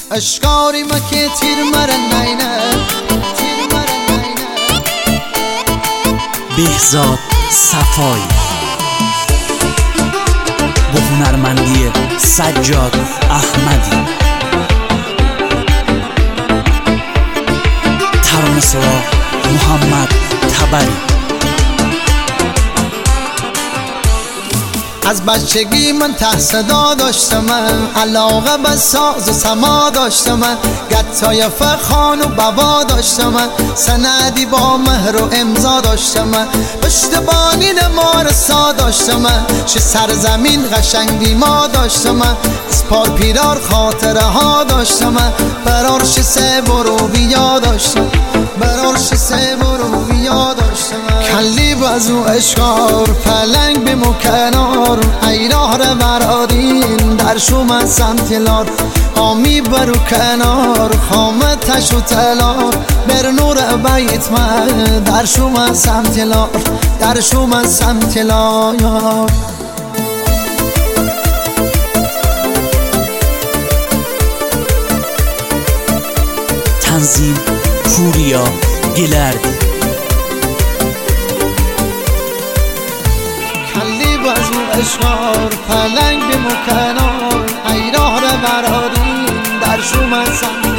اشکاری ما که تیر مرن نینه بهزاد صفایی با هنرمندی سجاد احمدی، ترانه‌سرا محمد تبری. از بچگی من ته صدا داشتم، علاقه به ساز و سما داشتم، گتای فخان و بوا داشتم، سندی با مهر و امضا داشتم، پشتبانی نمارسا داشتم، چه سرزمین قشنگ دیما داشتم، از پار پیرار خاطره ها داشتم، برارش سه برو بیا داشتم، برارش سه برو بیا داشتم. کلی بزو اشکار پلنگ به مکنار، ای راه رو برادین در شوم سمت لار، آمی برو کنار خامتش و تلار، بر نور بیت من در شوم سمت لار، در شوم سمت لار. تنظیم پوریا گلردی. کلی بزو اشکار پلنگ به مکنار، ای راه رو برادین در شوم سمت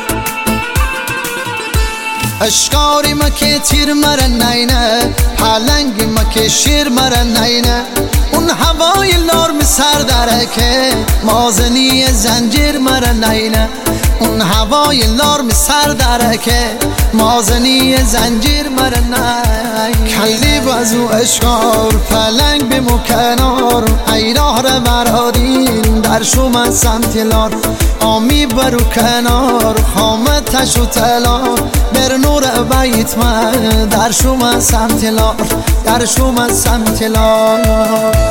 اشکاری ما که تیر مرن نینه، پلنگ ما که شیر مرن نینه، اون هوای نرم سر درکه مازنی زنجیر مرن نینه، اون هوای نرم سر درکه مازنی زنجیر مرن نینه. کلی بزو اشکار پلنگ به مکنار، ای راه رو برادین در شوم سمت لار، آمی برو کنار خامتش و تلار، بر نور بیت من در شوم سمت لار، در شوم سمت لار.